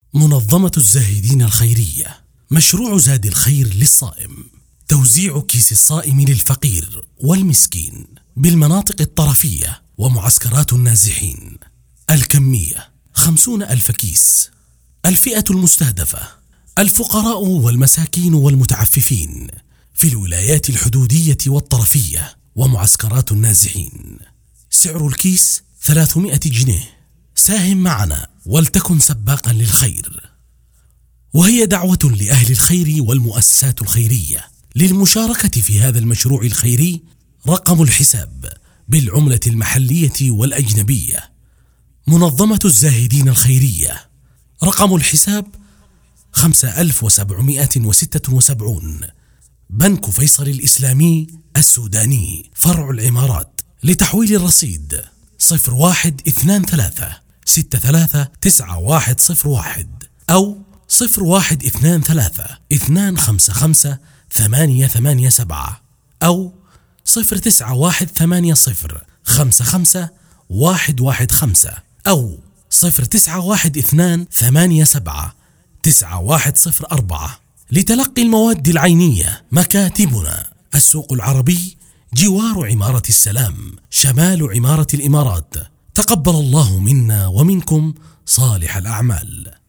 منظمة الزاهدين الخيرية، مشروع زاد الخير للصائم، توزيع كيس الصائم للفقير والمسكين بالمناطق الطرفية ومعسكرات النازحين. الكمية 50,000 كيس. الفئة المستهدفة الفقراء والمساكين والمتعففين في الولايات الحدودية والطرفية ومعسكرات النازحين. سعر الكيس 300 جنيه. ساهم معنا ولتكن سباقا للخير. وهي دعوة لأهل الخير والمؤسسات الخيرية للمشاركة في هذا المشروع الخيري. رقم الحساب بالعملة المحلية والأجنبية. منظمة الزاهدين الخيرية. رقم الحساب 5776. بنك فيصل الإسلامي السوداني فرع العمارات. لتحويل الرصيد 0123 639101 أو 0123 255 887 أو 09180 55 115 أو 0912 87 9104. لتلقي المواد العينية مكاتبنا السوق العربي جوار عمارة السلام شمال عمارة الإمارات. تقبل الله منا ومنكم صالح الأعمال.